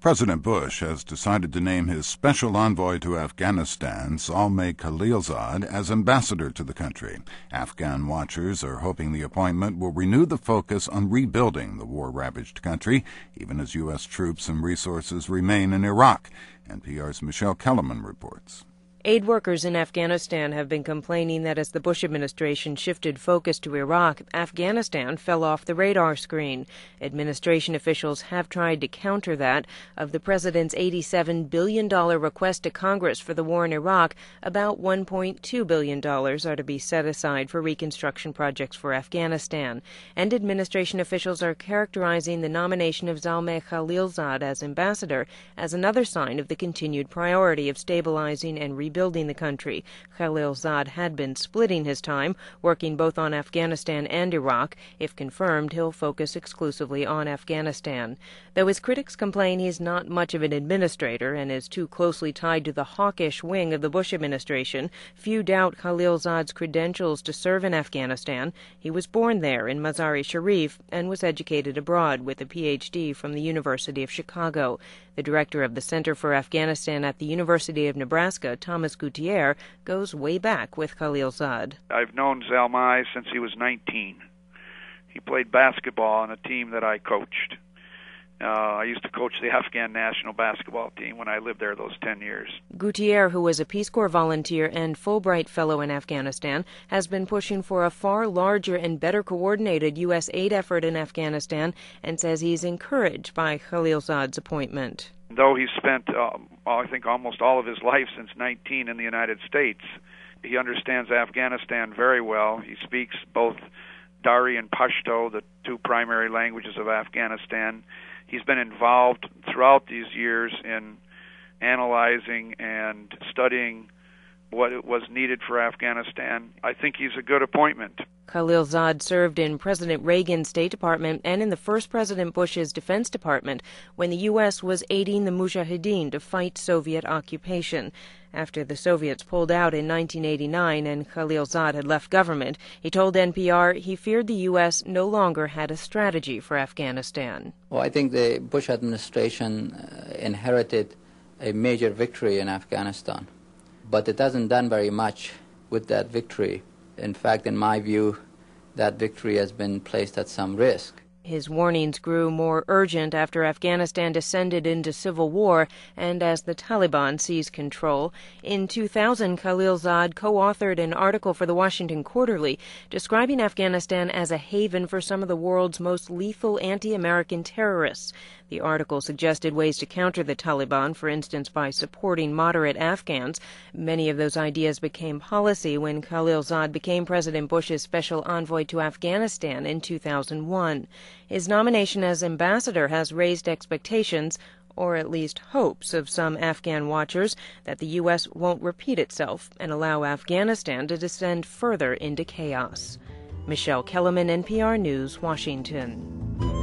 President Bush has decided to name his special envoy to Afghanistan, Zalmay Khalilzad, as ambassador to the country. Afghan watchers are hoping the appointment will renew the focus on rebuilding the war-ravaged country, even as U.S. troops and resources remain in Iraq. NPR's Michelle Kellerman reports. Aid workers in Afghanistan have been complaining that as the Bush administration shifted focus to Iraq, Afghanistan fell off the radar screen. Administration officials have tried to counter that. Of the president's $87 billion request to Congress for the war in Iraq, about $1.2 billion are to be set aside for reconstruction projects for Afghanistan. And administration officials are characterizing the nomination of Zalmay Khalilzad as ambassador as another sign of the continued priority of stabilizing and rebuilding the country. Khalilzad had been splitting his time, working both on Afghanistan and Iraq. If confirmed, he'll focus exclusively on Afghanistan. Though his critics complain he's not much of an administrator and is too closely tied to the hawkish wing of the Bush administration, few doubt Khalilzad's credentials to serve in Afghanistan. He was born there in Mazar-e-Sharif and was educated abroad with a Ph.D. from the University of Chicago. The director of the Center for Afghanistan at the University of Nebraska, Thomas Gutierrez, goes way back with Khalilzad. I've known Zalmay since he was 19. He played basketball on a team that I coached. I used to coach the Afghan national basketball team when I lived there those 10 years. Gutierrez, who was a Peace Corps volunteer and Fulbright Fellow in Afghanistan, has been pushing for a far larger and better coordinated U.S. aid effort in Afghanistan and says he's encouraged by Khalilzad's appointment. Though he spent, I think, almost all of his life since 19 in the United States, he understands Afghanistan very well. He speaks both Dari and Pashto, the two primary languages of Afghanistan. He's been involved throughout these years in analyzing and studying what was needed for Afghanistan. I think he's a good appointment. Khalilzad served in President Reagan's State Department and in the first President Bush's Defense Department when the U.S. was aiding the Mujahideen to fight Soviet occupation. After the Soviets pulled out in 1989 and Khalilzad had left government, he told NPR he feared the U.S. no longer had a strategy for Afghanistan. Well, I think the Bush administration inherited a major victory in Afghanistan, but it hasn't done very much with that victory. In fact, in my view, that victory has been placed at some risk. His warnings grew more urgent after Afghanistan descended into civil war and as the Taliban seized control. In 2000, Khalilzad co-authored an article for the Washington Quarterly describing Afghanistan as a haven for some of the world's most lethal anti-American terrorists. The article suggested ways to counter the Taliban, for instance, by supporting moderate Afghans. Many of those ideas became policy when Khalilzad became President Bush's special envoy to Afghanistan in 2001. His nomination as ambassador has raised expectations, or at least hopes, of some Afghan watchers that the U.S. won't repeat itself and allow Afghanistan to descend further into chaos. Michelle Kellerman, NPR News, Washington.